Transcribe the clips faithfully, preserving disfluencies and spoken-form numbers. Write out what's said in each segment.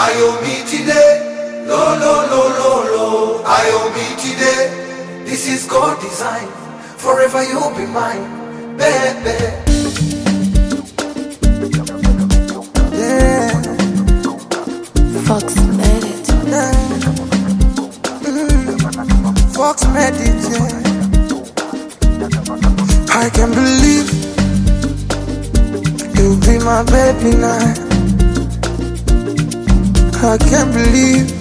Ayomi today, lo lo lo lo lo. Ayomi today, this is God design. Forever you'll be mine, baby. Yeah. Fox made it. Yeah. Mm. Fox made it, yeah. I can't believe you'll be my baby now. I can't believe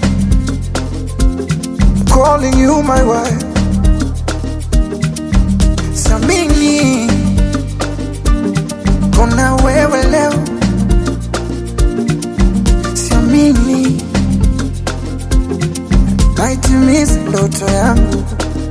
I'm calling you my wife. Samini kona wewe leo. Samini naitimiza ndoto yangu.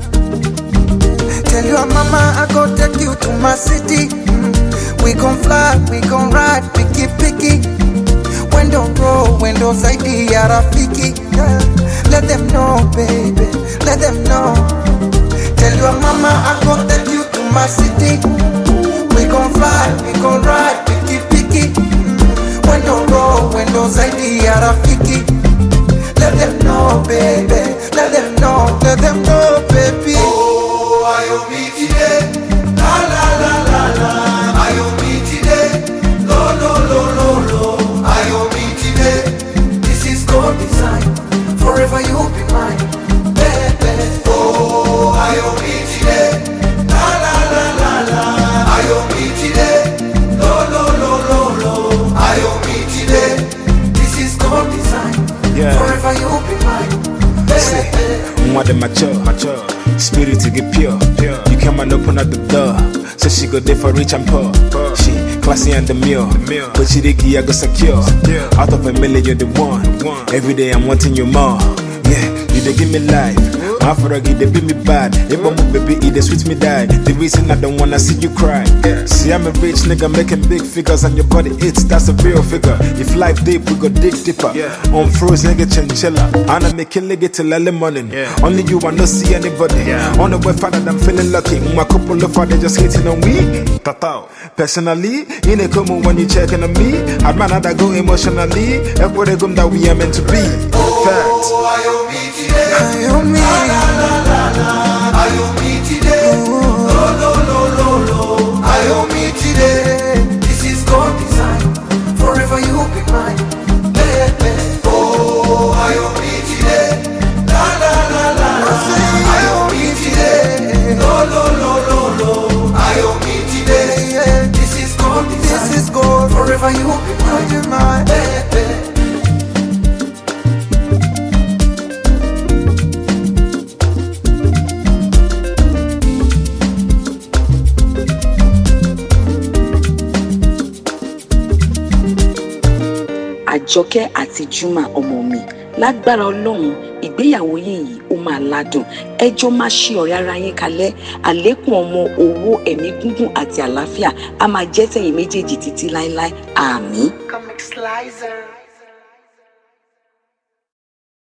Tell your mama I go take you to my city. mm. We gon' fly, we gon' ride, picky picky. Window roll, window zaidi ya rafiki. Yeah. Let them know, baby, let them know. Tell your mama I go take you to my city. We gon' fly, we gon' ride, picky picky. Window roll, window zaidi ya rafiki. Let them know, baby, let them know, let them know, baby. Oh, Ayomi today, la la la la la. Ayomi today, lo lo lo lo lo. Ayomi today, this is God design. Forever you'll be mine, baby. Oh, Ayomi today, la la la la la. Ayomi today, lo lo lo lo lo. Ayomi today, this is God design. Yeah. Forever you'll be mine, baby. More than mature, mature. Spirit to get pure, pure. You come and open up the door. So she go there for rich and poor. poor. She classy and demure, but she dig I go secure. secure. Out of a million, you're the one. one. Every day I'm wanting you more. Yeah, you they give me life. My froggy, they beat me bad. If I'm a baby, it they sweet me die. The reason I don't wanna see you cry. Yeah. See, I'm a rich nigga making big figures, and your body it's that's a real figure. If life deep, we go dig deeper. Yeah. On froze nigga chinchilla, and I'm making leg till early morning. Yeah. Only you, I not see anybody. Yeah. On the way father, I'm feeling lucky. My couple of father just hating on me. Tatao. Personally, in a common when you checking on me, I'd man that go emotionally. Everybody come that we are meant to be. Facts. Oh, Ayomi today, Ayomi, la la la la la. Ayomi today, lo lo lo lo lo. Ayomi today, this is God design. Forever you'll be mine, baby. Oh, Ayomi today, la la la la la. Ayomi today, lo lo lo lo lo. Ayomi today, this is God design. This is God. Forever you'll be mine, baby. Àjọkẹ́ àti Juma ọmọ mi lágbára Ọlọ́run ìgbéyàwó yìí ó máa ládùn ẹjọ́ máa ṣe ọ̀rẹ́ ara yín kalẹ̀ àlékún ọmọ owó ẹ̀mí gúngún àti àlàáfíà a máa jẹ́ tẹ̀yin méjèèjì títí láéláé àmín. Comic Slicer.